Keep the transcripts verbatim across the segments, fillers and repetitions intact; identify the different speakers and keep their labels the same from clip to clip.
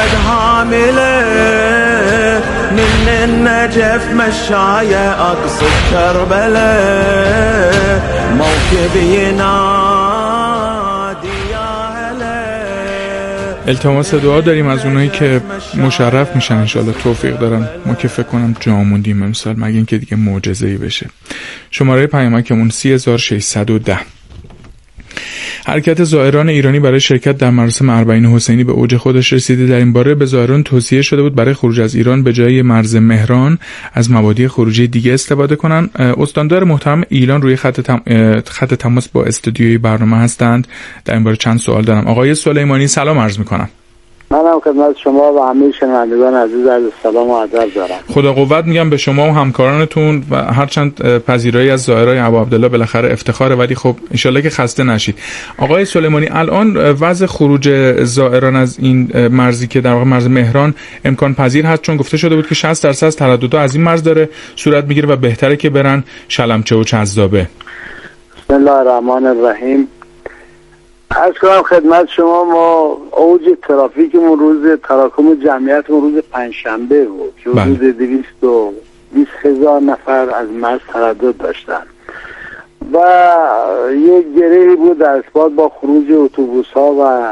Speaker 1: حامله من النجف مشاية أقصد كربلاء موكب ينادي يا هلا.
Speaker 2: التماس دعا داریم از اونایی که مشرف میشن انشالله توفیق دارن. ما که فکر کنم جا موندیم امسال مگه اینکه دیگه معجزه‌ای بشه. شماره پیامکمون سی هزار و ششصد و ده. حرکت زائران ایرانی برای شرکت در مراسم اربعین حسینی به اوج خودش رسیده. در این باره به زائران توصیه شده بود برای خروج از ایران به جای مرز مهران از مبادی خروجی دیگه استفاده کنن. استاندار محترم ایلان روی خط تم... خط تماس با استودیوی برنامه هستند. در این باره چند سوال دارم. آقای سلیمانی سلام عرض میکنم.
Speaker 3: منم خدمت شما و همه شنوندگان عزیز عرض سلام و ادب دارم.
Speaker 2: خدا قوت میگم به شما و همکارانتون و هرچند پذیرایی از زائرای ابو عبدالله بالاخره افتخاره، ولی خب انشالله که خسته نشید. آقای سلیمانی الان وضع خروج زائران از این مرزی که در واقع مرز مهران امکان پذیر هست، چون گفته شده بود که شصت درصد از ترددها از این مرز داره صورت میگیره و بهتره که برن شلمچه و چذابه.
Speaker 3: بسم الله الرحمن الرحیم. عرض کنم خدمت شما ما اوج ترافیکمون روز تراکم جمعیتمون روز پنجشنبه بود که حدود دویست و بیست هزار نفر از مرز تردد داشتن و یک گرهی بود در ارتباط با خروج اتوبوس ها و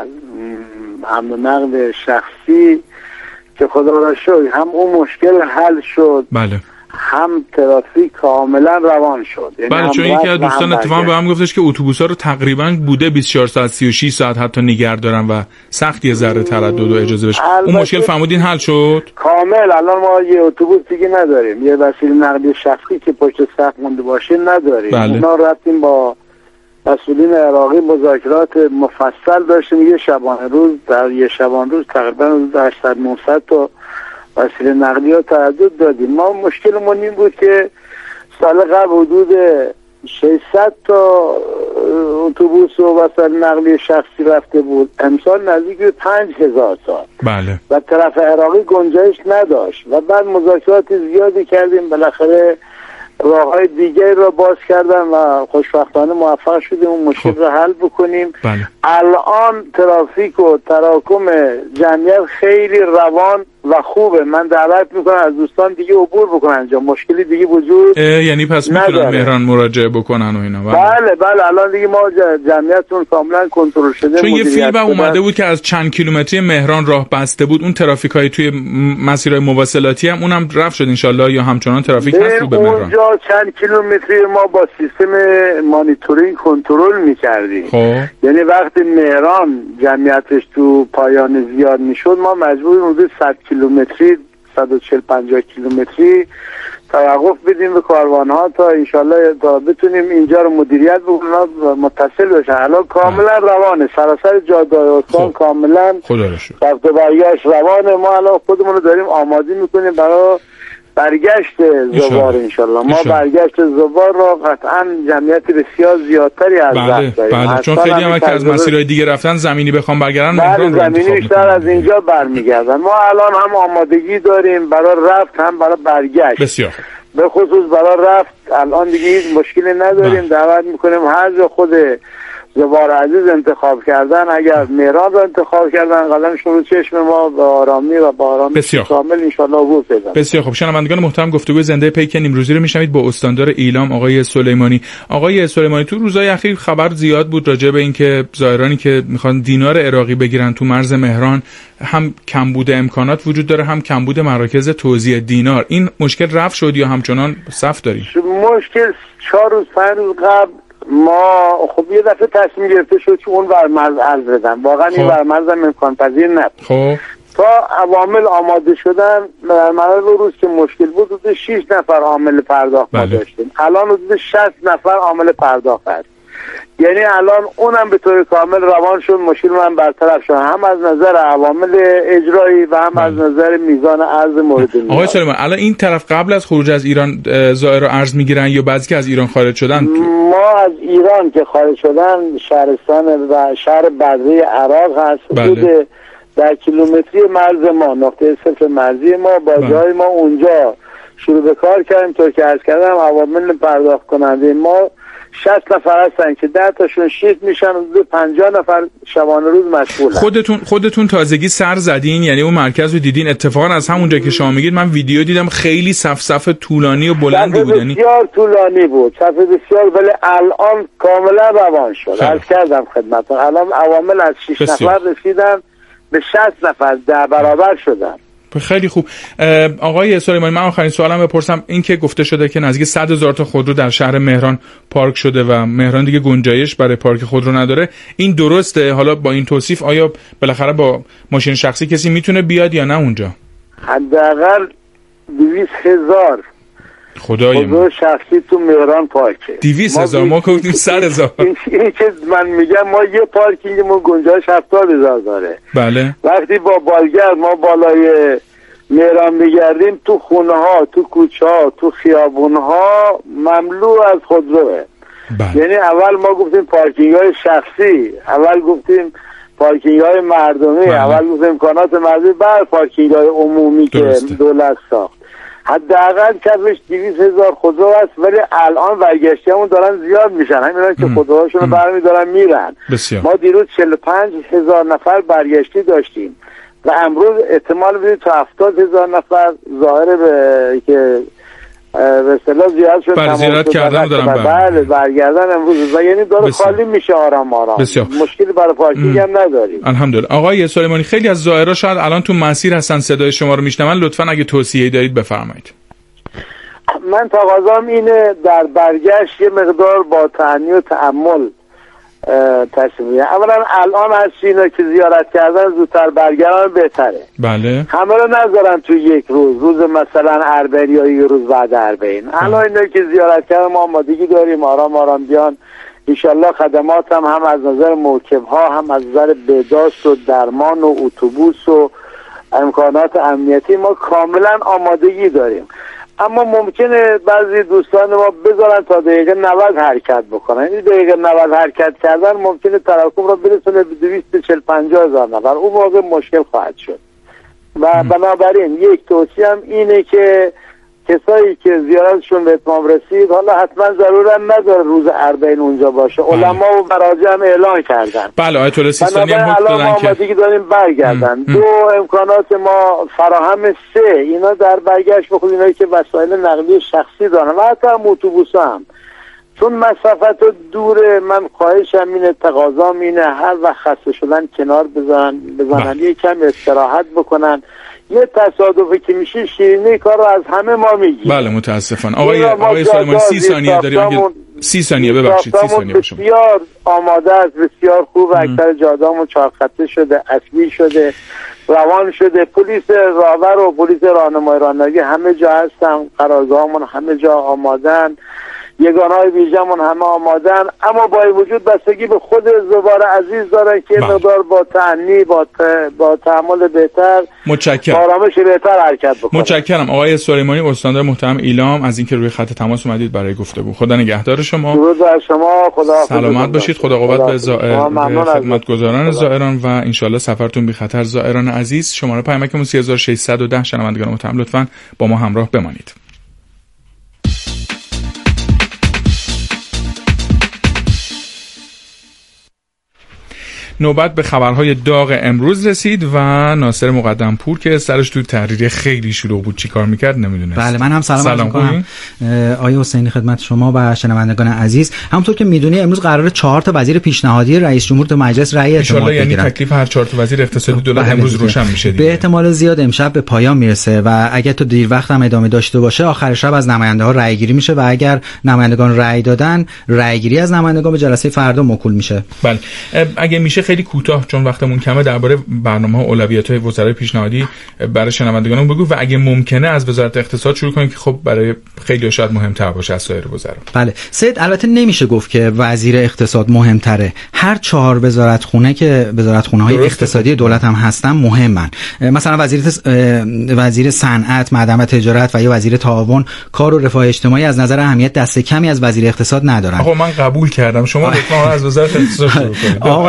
Speaker 3: حمل و نقل شخصی که خدا را شکر هم اون مشکل حل شد.
Speaker 2: بله.
Speaker 3: هم ترافیک کاملا روان شد. یعنی
Speaker 2: بله، چون یکی از دوستان اتفاقا به هم گفتش که اتوبوس‌ها رو تقریبا بوده بیست و چهار ساعت سی و شش ساعت حتی نگه دارن و سخت یه ذره تردد و اجازه بشه. اون مشکل فهمیدین حل شد؟
Speaker 3: کامل. الان ما یه اتوبوس دیگه نداریم، یه وسیله نقلیه شخصی که پشت صف مونده باشه نداریم.
Speaker 2: بله.
Speaker 3: اونا رفتیم با مسئولین عراقی مذاکرات مفصل داشتیم. یه شبانه روز در یه شبانه روز تقریبا هشتصد نهصد تا وسیله نقلیه ها تردد دادیم. ما مشکلمون این بود که سال قبل حدود ششصد تا اتوبوس و وسیله نقلیه شخصی رفته بود، امسال نزدیک به پنج هزار تا.
Speaker 2: بله.
Speaker 3: و طرف عراقی گنجایش نداشت و بعد مذاکرات زیادی کردیم، بالاخره راههای دیگری را باز کردن و خوشبختانه موفق شدیم اون مشکل را حل بکنیم.
Speaker 2: بله.
Speaker 3: الان ترافیک و تراکم جمعیت خیلی روان و خوبه. من دعوت میکنم از دوستان دیگه عبور بکنن اینجا، مشکلی دیگه وجود
Speaker 2: یعنی پس میتونن مهران مراجعه بکنن و اینا.
Speaker 3: بله بله الان دیگه ما جمعیتون کاملا کنترل شده.
Speaker 2: چون یه فیلم اومده بود که از چند کیلومتری مهران راه بسته بود، اون ترافیک های توی مسیرهای مواصلاتی هم اونم رفع شد انشالله، یا همچنان ترافیک هست رو به مهران؟
Speaker 3: اونجا چند کیلومتری ما با سیستم مانیتورینگ کنترل میکردیم.
Speaker 2: خب
Speaker 3: یعنی وقتی مهران جمعیتش تو پایان زیاد میشد ما مجبور حدود صد کیلومتری صد و چهل پنجاه کیلومتری توقف بدیم به کاروانها تا انشالله تا بتونیم اینجا رو مدیریت بکنیم و متصل بشن. الان کاملا روانه، سراسر جاده استان کاملا رفت و برگشت روانه. ما الان خودمون رو داریم آماده میکنیم برای برگشت زوار انشالله. ما برگشت زوار را قطعا جمعیت بسیار زیادتری از
Speaker 2: بله بله، چون خیلی هم که از مسیرهای دیگه رفتن زمینی بخوام برگردن مهران رو
Speaker 3: زمینی بیشتر از اینجا برمیگردن. ما الان هم آمادگی داریم برای رفت هم برای برگشت.
Speaker 2: بسیار
Speaker 3: به خصوص برای رفت الان دیگه هیچ مشکلی نداریم. دعوت میکنیم هر جا خود زوار عزیز انتخاب کردن، اگر مهران رو انتخاب کردن قدمشون رو چشم ما به آرامی و با آرامی کامل انشالله عبور پیدا.
Speaker 2: بسیار خوب. شنوندگان محترم گفتگوی زنده پیک نیمروزی رو میشنوید با استاندار ایلام آقای سلیمانی. آقای سلیمانی تو روزهای اخیر خبر زیاد بود راجع به اینکه زائرانی که میخوان دینار عراقی بگیرن تو مرز مهران هم کمبود امکانات وجود داره، هم کمبود مراکز توزیع دینار. این مشکل رفع شد یا همچنان صف داریم؟
Speaker 3: مشکل چهار روز پنج روز قبل ما خب یه دفعه تصمیم گرفته شد که اون برمرز عرض بدن. واقعا این برمرز هم امکان پذیر نبود.
Speaker 2: خب
Speaker 3: تا عوامل آماده شدن برمرز روز که مشکل بود حدود شش نفر عامل پرداخت ما داشتیم. الان حدود شصت نفر عامل پرداخت هست. یعنی الان اونم به طور کامل روان شد، مشکل من برطرف شد، هم از نظر عوامل اجرایی و هم از نظر میزان ارز مورد نیاز.
Speaker 2: آقای سلیمان الان این طرف قبل از خروج از ایران زائر ارز میگیرن یا بعضی که از ایران خارج شدن؟
Speaker 3: ما از ایران که خارج شدن شهرستان و شهر بدره عراق هست. حدود بله. در کیلومتری مرز ما نقطه صفر مرزی ما با بله. جای ما اونجا شروع به کار کردیم. طور که عرض کردم عوامل پرداخت کننده ما شصت نفر هستن که ده تاشون شیفت میشن و پنجاه نفر شبانه روز مشغولن.
Speaker 2: خودتون خودتون تازگی سر زدین، یعنی اون مرکز رو دیدین؟ اتفاقا از همونجا که شما میگید من ویدیو دیدم، خیلی صف صف طولانی و بلندی بود، یعنی
Speaker 3: بسیار طولانی بود، صف بسیار، ولی الان کاملا روان شد. عرض کردم خدمتتون الان عوامل از شش نفر رسیدن به شصت نفر، ده برابر شدن.
Speaker 2: خیلی خوب. آقای سلیمانی، من آخرین سوالم بپرسم. این که گفته شده که نزدیک صد هزار تا خودرو در شهر مهران پارک شده و مهران دیگه گنجایش برای پارک خودرو نداره، این درسته؟ حالا با این توصیف آیا بالاخره با ماشین شخصی کسی میتونه بیاد یا نه اونجا؟
Speaker 3: حداقل دویست هزار خودرو شخصی تو مهران پارکه.
Speaker 2: دویست هزار؟ ما گفتیم صد هزار.
Speaker 3: این که من میگم ما یه پارکینگمون گنجایش هفتاد هزار داره.
Speaker 2: بله.
Speaker 3: وقتی با بالگرد ما بالای مهران میگردیم، تو خونه ها، تو کوچه ها، تو خیابون ها مملو از خودروه.
Speaker 2: بله.
Speaker 3: یعنی اول ما گفتیم پارکینگ های شخصی، اول گفتیم پارکینگ های مردمی، بله. اول گفتیم امکانات مردمی، بعد پارکینگ های عمومی درسته. که دولت ساخت. حداقل کفش دویست هزار خودرو است، ولی الان برگشتی همون دارن زیاد میشن، همینا که خودروهاشون رو برمی دارن میرن.
Speaker 2: بسیار.
Speaker 3: ما دیروز چهل و پنج هزار نفر برگشتی داشتیم و امروز احتمال بدید تا هفتاد هزار نفر ظاهر به که به اصطلاح زیاد شد،
Speaker 2: بر زیارت کردن دارن
Speaker 3: بله برگردن امروز و یعنی داره
Speaker 2: بسیار.
Speaker 3: خالی میشه آرام آرام.
Speaker 2: بسیار.
Speaker 3: مشکلی برای پارکینگ هم نداریم
Speaker 2: الحمدلله. آقای سلیمانی، خیلی از زائرها شاید الان تو مسیر هستن، صدای شما رو میشنون، لطفاً اگه توصیه‌ای دارید بفرمایید.
Speaker 3: من تقاضام اینه در برگشت یه مقدار با تأنی و تأمل تصمیم. اولا الان از اینا که زیارت کردن زودتر برگردن بهتره.
Speaker 2: بله.
Speaker 3: همه رو نذارن تو یک روز، روز مثلا اربعین یا یک روز بعد اربعین. الان اینا که زیارت کردن ما آمادگی داریم، آرام آرام بیان. انشالله خدمات هم هم از نظر موکب ها، هم از نظر بهداشت و درمان و اتوبوس و امکانات امنیتی ما کاملا آمادگی داریم. اما ممکنه بعضی دوستان ما بذارن تا دقیقه نود حرکت بکنن. این دقیقه نود حرکت کردن ممکنه تراکم را برسونه به دویست و چهل پنجاه هزار نفر. اون موقع مشکل خواهد شد و بنابراین یک توصیه هم اینه که کسایی که زیارتشون به اتمام رسید، حالا حتما ضرورت نداره روز اربعین اونجا باشه. علما و مراجع هم اعلان کردن.
Speaker 2: بله، آیت الله سیستانی هم حکم دادن که
Speaker 3: آمادگی داریم برگردن. دو، امکانات ما فراهم. سه، اینا در برگشت بخود اینایی که وسایل نقلیه شخصی دارن و حتی هم اتوبوس هم، چون مسافت دوره، من خواهشم اینه، تقاضام اینه هر وقت خسته شدن کنار بزنن بزنن یه کم استراحت بکنن. یه تصادفی که میشه شیرینی کار رو از همه ما میگیم.
Speaker 2: بله متاسفانه. آقای آقای سلیمانی سی ثانیه داریم. اگه سی ثانیه ببخشید سی ثانیه باشم.
Speaker 3: بسیار آماده است، بسیار خوب. اکثر جاده‌مون چهار خطه شده، اصلی شده، روان شده. پلیس راهبر و پلیس راهنمای رانندگی همه جا هستن، قرارگاهمون همه جا آمادن، یگانه‌های ویژه‌مون همه آمادن. اما با وجود بستگی به خود زوار عزیز دارن که مقدار با تأنی، با ت... با تحمل بهتر،
Speaker 2: متشکرم،
Speaker 3: آرامش بهتر حرکت بکنن.
Speaker 2: متشکرم آقای سلیمانی، استاندار محترم ایلام، از اینکه روی خط تماس اومدید برای گفتگو. خدا نگهدار شما.
Speaker 3: درود بر شما. خدا
Speaker 2: سلامت باشید. خدا قوت به زائر، به خدمتگزاران زائران و ان شاءالله سفرتون بی خطر. زائران عزیز، شماره پیامکمون سه هزار و ششصد و ده. شنوندگان محترم لطفاً با ما همراه بمانید. نوبت به خبرهای داغ امروز رسید و ناصر مقدمپور که سرش تو تحریر خیلی شلوغ بود چی کار میکرد نمیدونست.
Speaker 4: بله، من هم سلام, سلام میکنم آیه حسینی خدمت شما و شنوندگان عزیز. همونطور که میدونی امروز قراره چهار تا وزیر پیشنهادی رئیس جمهور تو مجلس رأی اعتماد بگیرن.
Speaker 2: یعنی تکلیف هر چهار تا وزیر اقتصادی دولت بله امروز روشن میشه دیگه.
Speaker 4: به احتمال زیاد امشب به پایان میرسه و اگه تو دیر وقت هم ادامه داشته باشه آخر شب از نماینده ها رأی گیری میشه و اگر نمایندگان رأی دادن رأی گیری از نمایندگان به جلسه فردا موکول میشه.
Speaker 2: بله، اگه میشه خیلی کوتاه چون وقتمون کمه درباره برنامه‌ها و اولویت‌های وزرای پیشنهادی برای شنوندگانمون بگو و اگه ممکنه از وزارت اقتصاد شروع کنیم که خب برای خیلی شاید مهم‌تر باشه از سایر وزرا.
Speaker 4: بله سید، البته نمیشه گفت که وزیر اقتصاد مهم‌تره. هر چهار وزارتخونه که وزارتخونه‌های اقتصادی دولت هم هستن مهمن. مثلا وزیر وزیر صنعت، معدن و تجارت و یا وزیر تعاون، کار و رفاه اجتماعی از نظر اهمیت دست کمی از وزیر اقتصاد ندارن.
Speaker 2: آقا من قبول کردم، شما لطفاً از وزارت اقتصاد شروع کنید.
Speaker 4: آقای فرهاد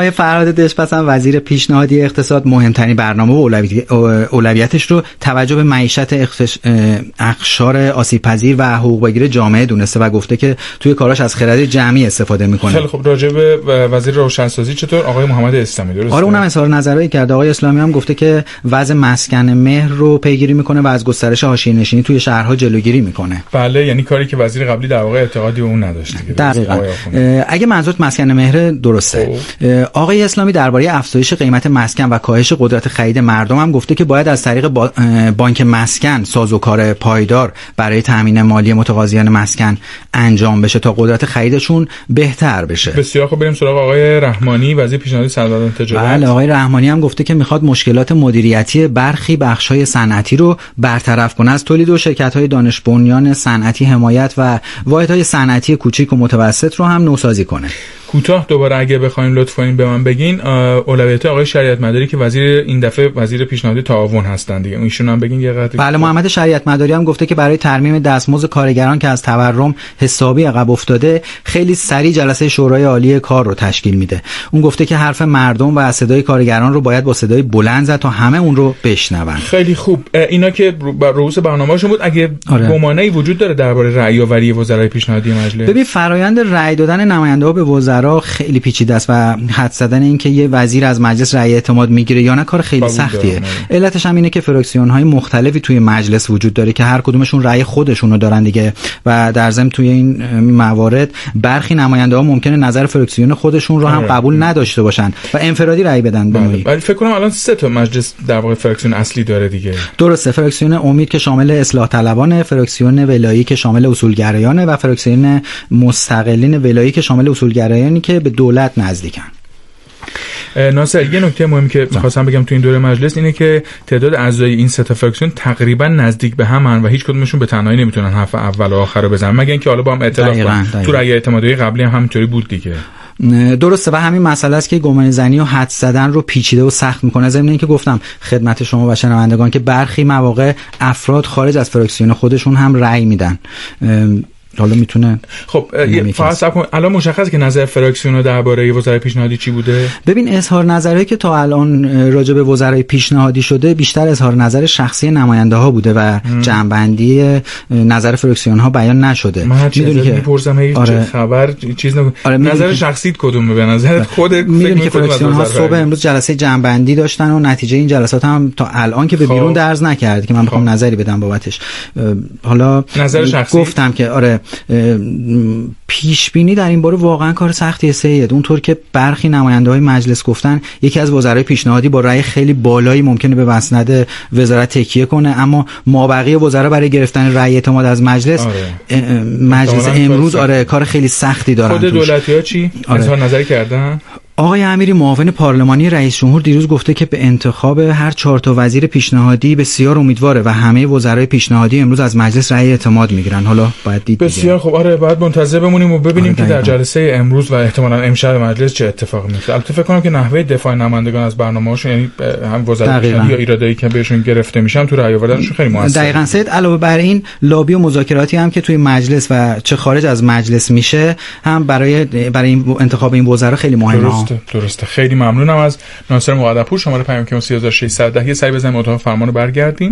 Speaker 4: محمد دژپسند وزیر پیشنهادی اقتصاد مهمترین برنامه و اولویتش رو توجه به معیشت اقشار آسیب‌پذیر و حقوق بگیر جامعه دونسته و گفته که توی کاراش از خرد جمعی استفاده میکنه.
Speaker 2: خیلی خب، راجع به وزیر روشنسازی چطور آقای محمد اسلامی؟ درسته؟
Speaker 4: آره اونم اظهار نظری کرده. آقای اسلامی هم گفته که وضع مسکن مهر رو پیگیری میکنه و از گسترش حاشیه‌نشینی توی شهرها جلوگیری میکنه.
Speaker 2: بله، یعنی کاری که وزیر قبلی در واقع اعتقادی اون نداشته.
Speaker 4: دقیقاً. اگه منظورت مسکن مهر درسته. آقای اسلامی درباره افزایش قیمت مسکن و کاهش قدرت خرید مردم هم گفته که باید از طریق با بانک مسکن سازوکار پایدار برای تامین مالی متقاضیان مسکن انجام بشه تا قدرت خریدشون بهتر بشه.
Speaker 2: بسیار خوب، بریم سراغ آقای رحمانی وزیر پیشنهادی صنعت و تجارت.
Speaker 4: بله، آقای رحمانی هم گفته که میخواد مشکلات مدیریتی برخی بخش‌های صنعتی رو برطرف کنه، از تولید و شرکت‌های دانش بنیان صنعتی حمایت و واحدهای صنعتی کوچیک و متوسط رو هم نوسازی کنه.
Speaker 2: کوتاه دوباره اگه بخواید لطف کنین به من بگین اولویت آقای شریعت مداری که وزیر این دفعه وزیر پیشنهادی تعاون هستن دیگه، ایشون هم بگین یه قدری.
Speaker 4: بله، محمد شریعت مداری هم گفته که برای ترمیم دستمزد کارگران که از تورم حسابی عقب افتاده خیلی سریع جلسه شورای عالی کار رو تشکیل میده. اون گفته که حرف مردم و صدای کارگران رو باید با صدای بلند زد تا همه اون رو بشنون.
Speaker 2: خیلی خوب، اینا که رؤوس برنامه‌شون بود. اگه
Speaker 4: آره.
Speaker 2: گمانه‌ای وجود داره درباره رأی آوری وزرای پیشنهادی مجلس؟
Speaker 4: ببین، فرآیند رأی دادن نماینده‌ها به وزرا خیلی پیچیده است و حد زدن این که یه وزیر از مجلس رأی اعتماد میگیره یا نه کار خیلی سختیه. علتش هم اینه که فراکسیون‌های مختلفی توی مجلس وجود داره که هر کدومشون رأی خودشونو دارن دیگه و در ضمن توی این موارد برخی نماینده‌ها ممکنه نظر فراکسیون خودشون رو هم قبول نداشته باشن و انفرادی رأی بدن.
Speaker 2: ولی بله. فکر کنم الان سه تا مجلس در واقع فراکسیون اصلی داره دیگه.
Speaker 4: درسته، فراکسیون امید که شامل اصلاح طلبانه، فراکسیون ولایی که شامل اصولگرایانه و فراکسیون مستقلین ولایی که شامل اصولگرایانی که به دولت نزدیکن.
Speaker 2: ناصر، یه نکته مهمی که می‌خواستم بگم تو این دوره مجلس اینه که تعداد اعضای این سه تا فراکسیون تقریبا نزدیک به همن و هیچ کدومشون به تنهایی نمیتونن حرف اول و آخر رو بزنن، مگر اینکه حالا با هم ائتلاف کنن. تو رأی اعتمادی قبلی هم همینطوری بود دیگه.
Speaker 4: درسته و همین مسئله است که گمان زنی و حدس زدن رو پیچیده و سخت میکنه. ضمن اینکه گفتم خدمت شما و شنوندگان که برخی مواقع افراد خارج از فراکسیون خودشون هم رأی میدن. حالا میتونه
Speaker 2: خب فقط صبر کن، الان مشخصه که نظر فراکسیون درباره وزرای پیشنهادی چی بوده؟
Speaker 4: ببین، اظهار نظری که تا الان راجع به وزرای پیشنهادی شده بیشتر اظهار نظر شخصی نماینده ها بوده و جنبندی نظر فراکسیون ها بیان نشده.
Speaker 2: من میدونی که میپرسم هیچ آره. خبر چیز نگو آره نظر شخصیت کدومه به نظرت خودت؟
Speaker 4: میدونی که فراکسیون ها صبح امروز جلسه جنبندی داشتن و نتیجه این جلسات هم تا الان که به بیرون درز نکرد که من بخوام نظری بدم بابتش. حالا
Speaker 2: نظر شخصی
Speaker 4: گفتم که آره پیش بینی در این باره واقعا کار سختیه سید. اونطور که برخی نماینده‌های مجلس گفتن یکی از وزرای پیشنهادی با رأی خیلی بالایی ممکنه به مسند وزارت تکیه کنه، اما مابقی وزرا برای گرفتن رأی اعتماد از مجلس آره. مجلس امروز آره کار خیلی سختی دارن.
Speaker 2: خود دولتی‌ها چی
Speaker 4: آره.
Speaker 2: اظهار نظری کردن؟
Speaker 4: آقای امیری معاون پارلمانی رئیس جمهور دیروز گفته که به انتخاب هر چهار تا وزیر پیشنهادی بسیار امیدواره و همه وزرای پیشنهادی امروز از مجلس رأی اعتماد میگیرن. حالا باید دید
Speaker 2: بسیار خوب. آره باید منتظر بمونیم و ببینیم آره که در جلسه امروز و احتمالاً امشب مجلس چه اتفاقی میفته. البته فکر کنم که نحوه دفاع نمایندگان از برنامه‌هاشون، یعنی هم وزرای پیشنهادی یا ایرادایی که بهشون گرفته میشن تو رأی آوردنشون خیلی موثره.
Speaker 4: دقیقاً سید. علاوه بر این لابی و مذاکراتی هم که توی مجلس و چه خارج از مجلس میشه هم برای برای این انتخاب این وزرا خیلی مهمه.
Speaker 2: درسته درسته. خیلی ممنونم از ناصر مقدم‌پور. شماره پیام که سه هزار و ششصد و ده. یه سری بزنیم اتاق فرمان رو برگردیم.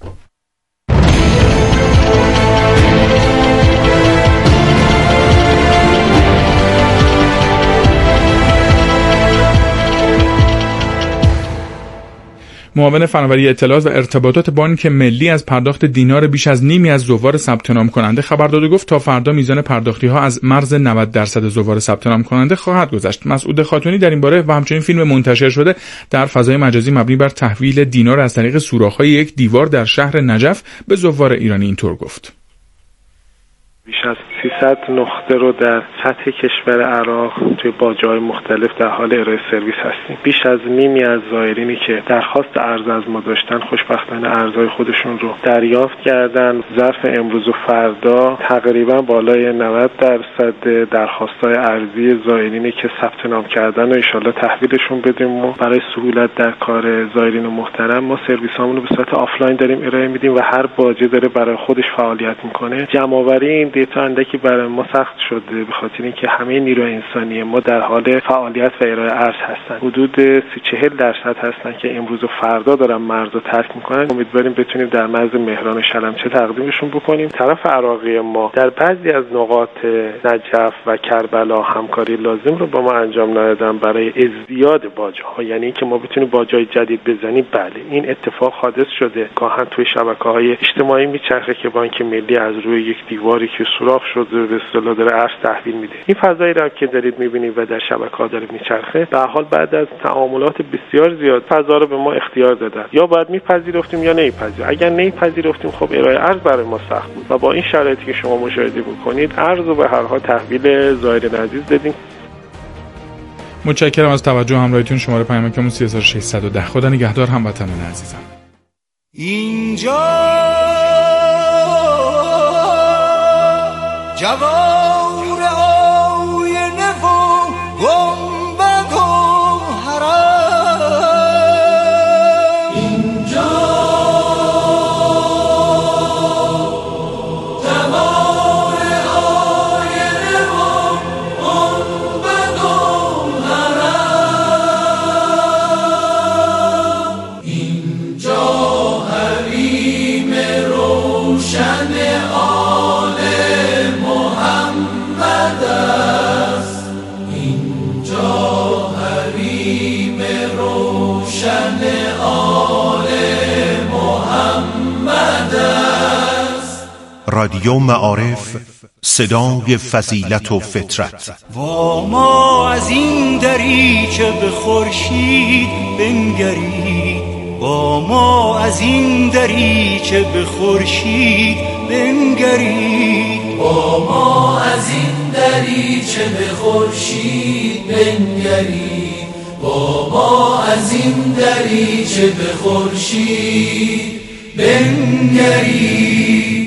Speaker 2: معاون فناوری اطلاعات و ارتباطات بانک ملی از پرداخت دینار بیش از نیمی از زوار ثبت نام کننده خبر داد و گفت تا فردا میزان پرداختی ها از مرز نود درصد زوار ثبت نام کننده خواهد گذشت. مسعود خاتونی در این باره و همچنین فیلم منتشر شده در فضای مجازی مبنی بر تحویل دینار از طریق سوراخ‌های یک دیوار در شهر نجف به زوار ایرانی اینطور گفت:
Speaker 5: بیش از سیصد نقطه رو در سطح کشور عراق توی باجه‌های مختلف در حال ارائه سرویس هستیم. بیش از نیمی از زائرینی که درخواست ارز از ما داشتن خوشبختانه ارزهای خودشون رو دریافت کردن. ظرف امروز و فردا تقریبا بالای نود درصد درخواست‌های ارزی زائرینی که ثبت نام کردن و ان شاءالله تحویلشون بدیم و برای سهولت در کار زائرین محترم ما سرویسامون رو به صورت آفلاین داریم ارائه میدیم و هر باجه داره برای خودش فعالیت میکنه. جمع‌آوری این قضیه تا اندکی برای ما سخت شده به خاطر اینکه همه نیروی انسانی ما در حال فعالیت و ارائه ارز هستن. حدود سی چهل درصد هستن که امروز و فردا دارن مرز رو ترک میکنن. امیدواریم بتونیم در مرز مهران و شلمچه تقدیمشون بکنیم. طرف عراقی ما در بعضی از نقاط نجف و کربلا همکاری لازم رو با ما انجام ندادن برای ازدیاد باج‌ها، یعنی اینکه ما بتونیم باج‌های جدید بزنیم. بله این اتفاق حادث شده، گاهن توی شبکه‌های اجتماعی میچرخه که بانک ملی از روی یک دیواری که سوراخ شده به اصطلاح داره ارز تحویل میده. این فضایی رو که دارید میبینید و در شبکه‌ها داره میچرخه، به هر حال بعد از تعاملات بسیار زیاد فضا رو به ما اختیار دادن. یا باید میپذیرفتیم یا نمیپذیرفتیم. اگر نمیپذیرفتیم خب ارائه ارز برای ما سخت بود و با این شرایطی که شما مشاهده بکنید ارز رو به هر حال تحویل زائرین عزیز دادیم.
Speaker 2: متشکرم از توجه همراهیتون. شماره پیامکمون سه هزار و ششصد و ده. خدا نگهدار هموطنان عزیزم.
Speaker 6: اینجا جوار آینه و گنبد و حرم، اینجا جوار آینه و گنبد و حرم، اینجا حریم روشن آل محمد است، اینجا حریم روشن آل محمد است.
Speaker 7: رادیو معارف، صدای فضیلت و فطرت.
Speaker 6: و ما از این دریچه به خورشید بنگرید، با ما از این دریچه به خورشید بنگرید، با ما از این دریچه به خورشید بنگرید، با ما از این دریچه به خورشید بنگرید.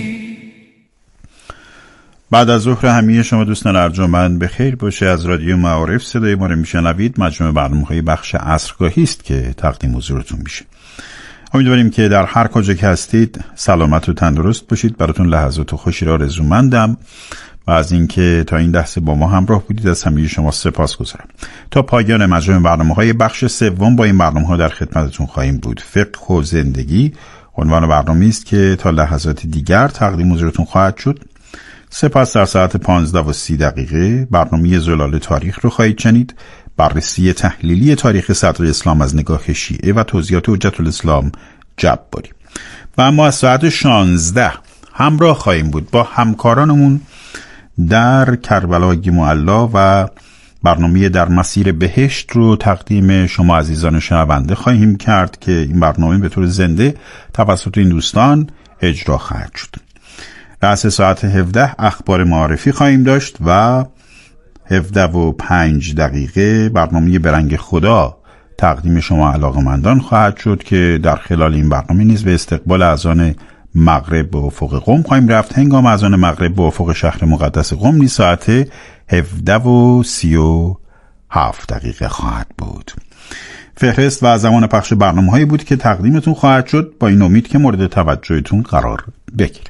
Speaker 8: بعد از ظهر همه شما دوستان ارجمند به خیر باشه. از رادیو معارف صدای ما رو میشنوید. مجموعه برنامه‌های بخش عصرگاهی است که تقدیم حضورتون میشه. امیدواریم که در هر کجا که هستید سلامت و تندرست باشید. براتون لحظات خوشی را آرزومندم و از اینکه تا این لحظه با ما همراه بودید از همه شما سپاسگزارم. تا پایان مجموعه برنامه‌های بخش سوم با این برنامه‌ها در خدمتتون خواهیم بود. فقه و زندگی عنوان برنامه‌ای است که تا لحظات دیگر تقدیم حضورتون خواهد شد. سپس در ساعت پانزده و سی دقیقه برنامه زلال تاریخ رو خواهید شنید. بررسی تحلیلی تاریخ صدر اسلام از نگاه شیعه و توضیحات حجت الاسلام جباری. و اما از ساعت شانزده همراه خواهیم بود با همکارانمون در کربلای معلا و برنامه در مسیر بهشت رو تقدیم شما عزیزان شنونده خواهیم کرد که این برنامه به طور زنده توسط این دوستان اجرا خواهد شد. رأس ساعت هفده اخبار معارفی خواهیم داشت و هفده و پنج دقیقه برنامه برنگ خدا تقدیم شما علاقمندان خواهد شد که در خلال این برنامه نیز به استقبال اذان مغرب به افق قم خواهیم رفت. هنگام اذان مغرب به افق شهر مقدس قم نیز ساعت هفده و سی و هفت دقیقه خواهد بود. فهرست و زمان پخش برنامه هایی بود که تقدیمتون خواهد شد با این امید که مورد توجهتون قرار بگیره.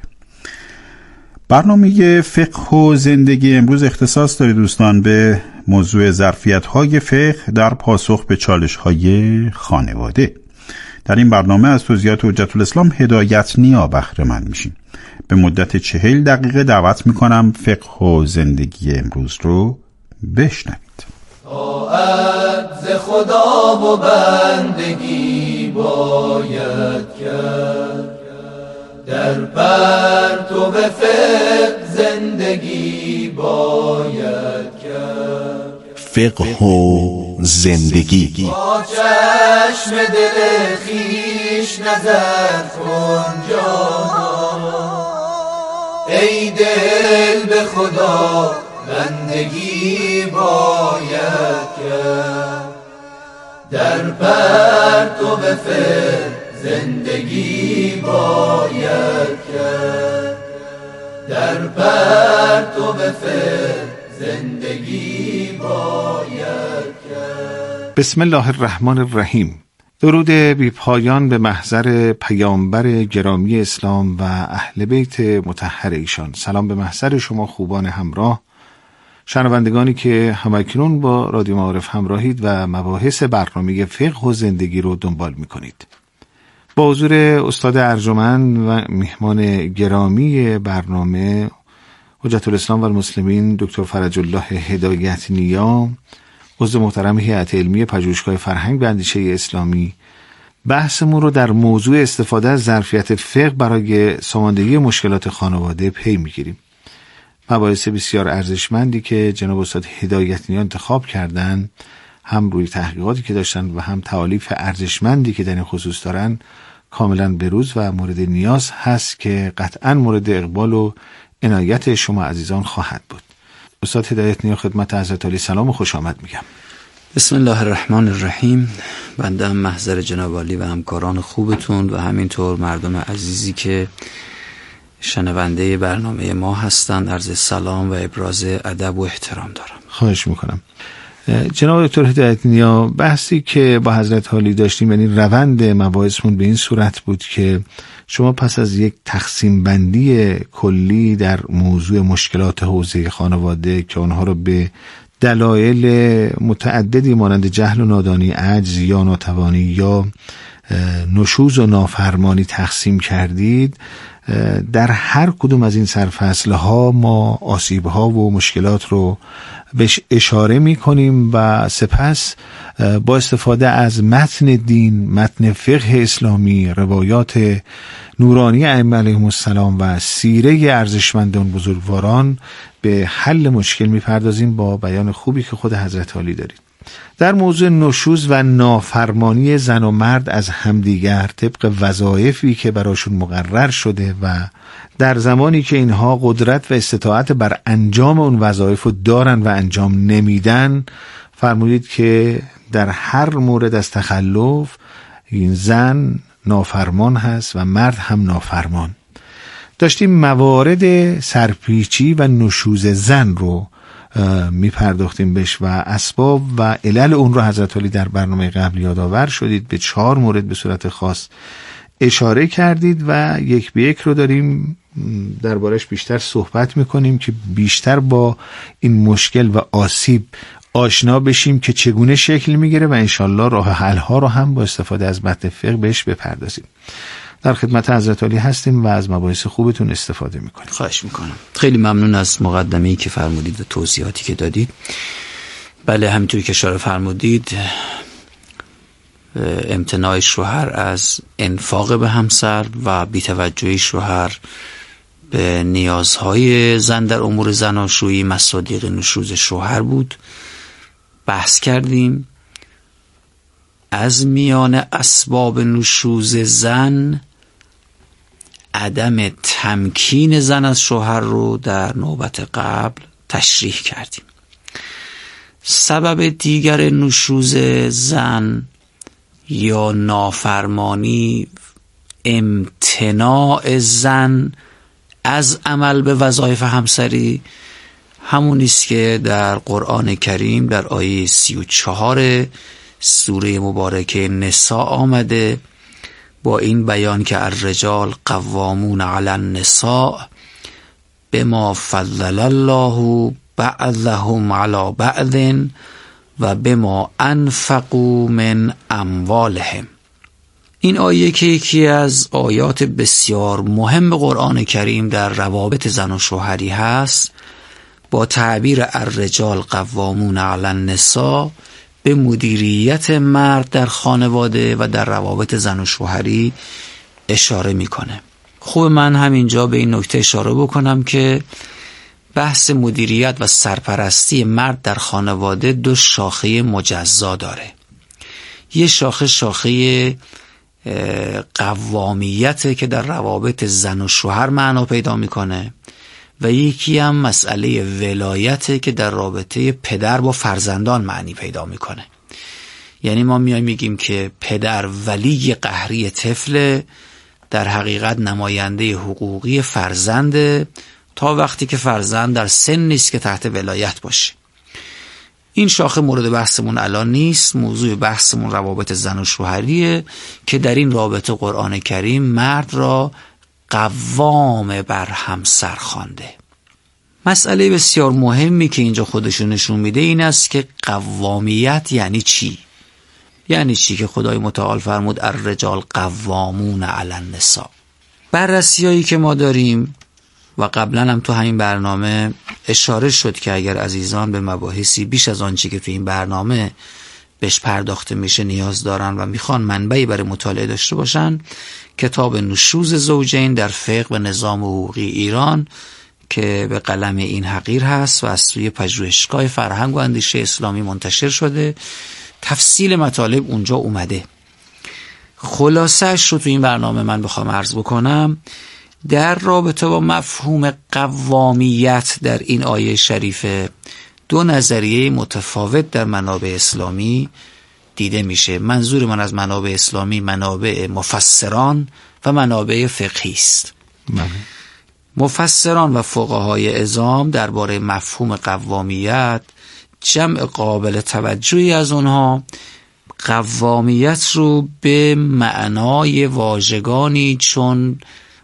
Speaker 8: برنامه فقه و زندگی امروز اختصاص داره دوستان به موضوع ظرفیت‌های فقه در پاسخ به چالش‌های خانواده. در این برنامه از توضیحات حجت الاسلام هدایت نیا بهره مند میشیم. به مدت چهل دقیقه دعوت میکنم فقه و زندگی امروز رو بشنوید.
Speaker 6: طاعت ز خدا و بندگی باید کرد، در پرتو فقه زندگی باید کرد.
Speaker 7: فقه و زندگی.
Speaker 6: با چشم دل خویش نظر کن جانا، ای دل به خدا بندگی باید کرد، در پرتو فقه زندگی باید کرد، در پرتو فقه زندگی باید کرد.
Speaker 7: بسم الله الرحمن الرحیم.
Speaker 9: درود بی پایان به محضر پیامبر گرامی اسلام و اهل بیت مطهر ایشان. سلام به محضر شما خوبان همراه، شنوندگانی که همکنون با رادیو معارف همراهید و مباحث برنامه فقه و زندگی رو دنبال میکنید. با حضور استاد ارجمند و میهمان گرامی برنامه حجت الاسلام و المسلمین دکتر فرج الله هدایت نیا، عضو محترم هیئت علمی پژوهشگاه فرهنگ و اندیشه اسلامی، بحثمون رو در موضوع استفاده از ظرفیت فقه برای ساماندهی مشکلات خانواده پی میگیریم. مباحث بسیار ارزشمندی که جناب استاد هدایت نیا انتخاب کردن، هم روی تحقیقاتی که داشتن و هم تالیف ارزشمندی که در این خصوص دارن، کاملا بروز و مورد نیاز هست که قطعا مورد اقبال و عنایت شما عزیزان خواهد بود. استاد هدایت نیا خدمت حضرت عالی سلام و خوش آمد میگم.
Speaker 10: بسم الله الرحمن الرحیم. بنده هم محضر جناب عالی و همکاران خوبتون و همینطور مردم عزیزی که شنونده برنامه ما هستند عرض سلام و ابراز ادب و احترام دارم.
Speaker 9: خواهش میکنم. جناب دکتر هدایت نیا، بحثی که با حضرت عالی داشتیم، یعنی روند مباحثمون به این صورت بود که شما پس از یک تقسیم بندی کلی در موضوع مشکلات حوزه خانواده که اونها رو به دلایل متعددی مانند جهل و نادانی، عجز یا ناتوانی یا نشوز و نافرمانی تقسیم کردید، در هر کدوم از این سرفصلها ما آسیبها و مشکلات رو بهش اشاره می کنیم و سپس با استفاده از متن دین، متن فقه اسلامی، روایات نورانی ائمه علیهم السلام و سیره ارزشمندان بزرگواران به حل مشکل می پردازیم با بیان خوبی که خود حضرت عالی دارید. در موضوع نشوز و نافرمانی زن و مرد از همدیگر طبق وظایفی که براشون مقرر شده و در زمانی که اینها قدرت و استطاعت بر انجام اون وظایف رو دارن و انجام نمیدن، فرمودید که در هر مورد از تخلف این زن نافرمان هست و مرد هم نافرمان. داشتیم موارد سرپیچی و نشوز زن رو می پرداختیم بهش و اسباب و علل اون رو حضرت عالی در برنامه قبل یادآور شدید، به چهار مورد به صورت خاص اشاره کردید و یک به یک رو داریم دربارش بیشتر صحبت میکنیم که بیشتر با این مشکل و آسیب آشنا بشیم که چگونه شکل میگیره و انشالله راه حل ها رو هم با استفاده از متن فقه بهش بپردازیم. در خدمت حضرت عالی هستیم و از مباحث خوبتون استفاده میکنیم.
Speaker 10: خواهش میکنم. خیلی ممنون از مقدمه‌ای که فرمودید و توضیحاتی که دادید. بله، همینطوری که اشاره فرمودید، امتناع شوهر از انفاق به همسر و بی‌توجهی شوهر به نیازهای زن در امور زناشویی مصادیق نشوز شوهر بود. بحث کردیم از میان اسباب نشوز زن عدم تمکین زن از شوهر رو در نوبت قبل تشریح کردیم. سبب دیگر نشوز زن یا نافرمانی امتناع زن از عمل به وظایف همسری همون است که در قرآن کریم در آیه سی و چهار سوره مبارکه نساء آمده با این بیان که الرجال قوامون علی النساء بما فضل الله بعضهم علی بعض و بما انفقوا من اموالهم. این آیه که یکی از آیات بسیار مهم قرآن کریم در روابط زن و شوهری هست، با تعبیر الرجال قوامون علی النساء به مدیریت مرد در خانواده و در روابط زن و شوهری اشاره میکنه. خوب من همینجا به این نکته اشاره بکنم که بحث مدیریت و سرپرستی مرد در خانواده دو شاخه مجزا داره. یه شاخه شاخه قوامیت که در روابط زن و شوهر معنا پیدا میکنه و یکی هم مسئله ولایت که در رابطه پدر با فرزندان معنی پیدا میکنه. یعنی ما میایم میگیم که پدر ولی قهری طفل در حقیقت نماینده حقوقی فرزنده تا وقتی که فرزند در سن نیست که تحت ولایت باشه. این شاخه مورد بحثمون الان نیست. موضوع بحثمون روابط زن و شوهریه که در این رابطه قرآن کریم مرد را قوام بر همسر خوانده. مسئله بسیار مهمی که اینجا خودشون نشون میده این است که قوامیت یعنی چی؟ یعنی چی که خدای متعال فرمود الرجال قوامون علی النساء. بررسیایی که ما داریم و قبلا هم تو همین برنامه اشاره شد که اگر عزیزان به مباحثی بیش از آنچه که تو این برنامه بهش پرداخته میشه نیاز دارن و میخوان منبعی برای مطالعه داشته باشن، کتاب نشوز زوجین در فقه و نظام حقوقی ایران که به قلم این حقیر هست و از سوی پژوهشگاه فرهنگ و اندیشه اسلامی منتشر شده، تفصیل مطالب اونجا اومده. خلاصه‌اش رو تو این برنامه من بخوام عرض بکنم، در رابطه با مفهوم قوامیت در این آیه شریفه دو نظریه متفاوت در منابع اسلامی دیده میشه. منظور من از منابع اسلامی منابع مفسران و منابع فقهی است. مفسران و فقهای عظام درباره مفهوم قوامیت جمع قابل توجهی از اونها قوامیت رو به معنای واژگانی چون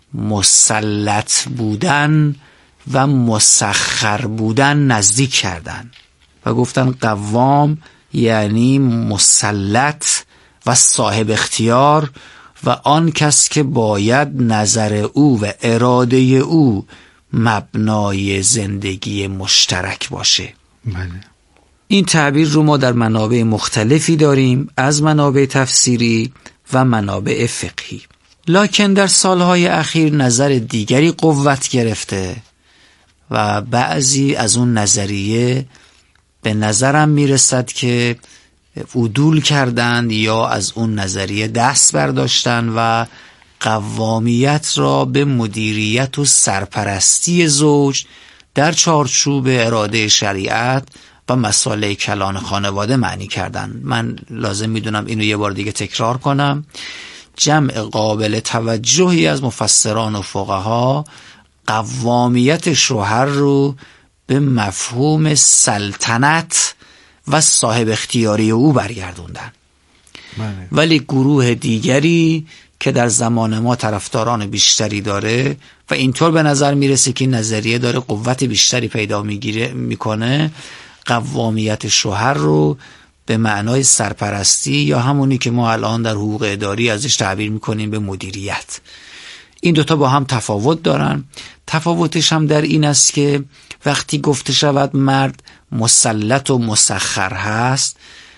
Speaker 10: مسلط بودن و مسخر بودن نزدیک کردن و گفتن قوام یعنی مسلط و صاحب اختیار و آن کس که باید نظر او و اراده او مبنای زندگی مشترک باشه.
Speaker 9: بله.
Speaker 10: این تعبیر رو ما در منابع مختلفی داریم، از منابع تفسیری و منابع فقهی. لکن در سالهای اخیر نظر دیگری قوت گرفته و بعضی از اون نظریه به نظرم میرسد که عدول کردند یا از اون نظریه دست برداشتن و قوامیت را به مدیریت و سرپرستی زوج در چارچوب اراده شریعت و مسائل کلان خانواده معنی کردن. من لازم میدونم اینو یه بار دیگه تکرار کنم. جمع قابل توجهی از مفسران و فقها قوامیت شوهر رو به مفهوم سلطنت و صاحب اختیاری او برگردوندن.
Speaker 9: بله.
Speaker 10: ولی گروه دیگری که در زمان ما طرفداران بیشتری داره و اینطور به نظر میرسه که نظریه داره قوت بیشتری پیدا میگیره میکنه، قوامیت شوهر رو به معنای سرپرستی یا همونی که ما الان در حقوق اداری ازش تعبیر میکنیم به مدیریت. این دوتا با هم تفاوت دارن. تفاوتش هم در این است که وقتی گفته شود مرد مسلط و مسخر هست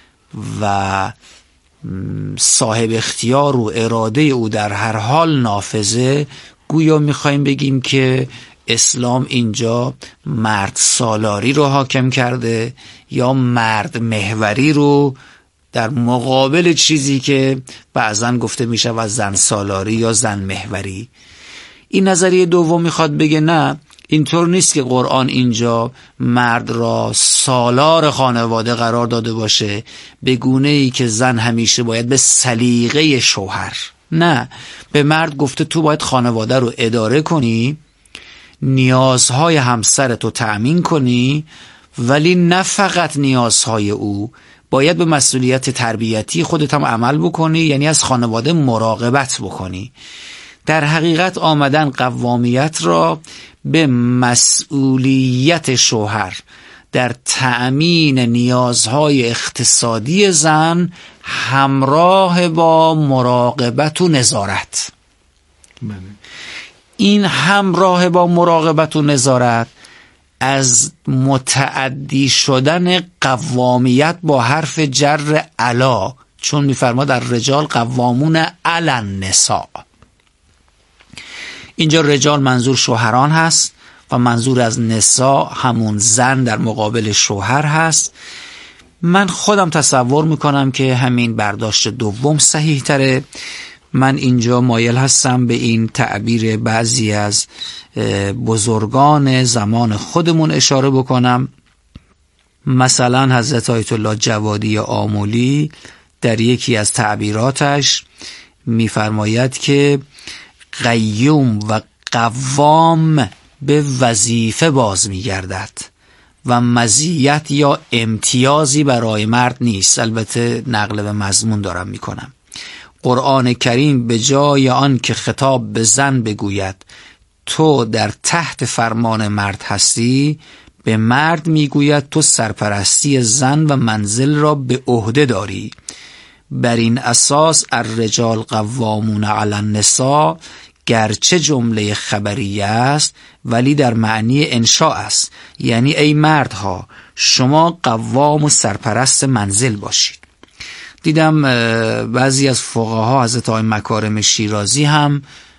Speaker 10: و صاحب اختیار و اراده او در هر حال نافذه، گویا میخوایم بگیم که اسلام اینجا مرد سالاری رو حاکم کرده یا مرد محوری رو در مقابل چیزی که بعضن گفته میشه و زن سالاری یا زن محوری. این نظریه دوم میخواد بگه نه، اینطور نیست که قرآن اینجا مرد را سالار خانواده قرار داده باشه به گونه‌ای که زن همیشه باید به سلیقه شوهر. نه، به مرد گفته تو باید خانواده رو اداره کنی، نیازهای همسرت رو تأمین کنی، ولی نه فقط نیازهای او، باید به مسئولیت تربیتی خودت هم عمل بکنی، یعنی از خانواده مراقبت بکنی. در حقیقت آمدن قوامیت را به مسئولیت شوهر در تأمین نیازهای اقتصادی زن همراه با مراقبت و نظارت.
Speaker 9: بله.
Speaker 10: این همراه با مراقبت و نظارت از متعدی شدن قوامیت با حرف جر علا، چون میفرماد در رجال قوامون علی النساء. اینجا رجال منظور شوهران هست و منظور از نساء همون زن در مقابل شوهر هست. من خودم تصور میکنم که همین برداشت دوم صحیح تره. من اینجا مایل هستم به این تعبیر بعضی از بزرگان زمان خودمون اشاره بکنم. مثلا حضرت آیت الله جوادی آملی در یکی از تعبیراتش میفرماید که قیوم و قوام به وظیفه باز میگردد و مزیت یا امتیازی برای مرد نیست. البته نقل به مضمون دارم میکنم. قرآن کریم به جای آن که خطاب به زن بگوید تو در تحت فرمان مرد هستی، به مرد میگوید تو سرپرستی زن و منزل را به عهده داری. بر این اساس الرجال قوامون علی النساء گرچه جمله خبریه است ولی در معنی انشاء است، یعنی ای مردها شما قوام و سرپرست منزل باشید. دیدم بعضی از فقها، حضرت آقای مکارم شیرازی هم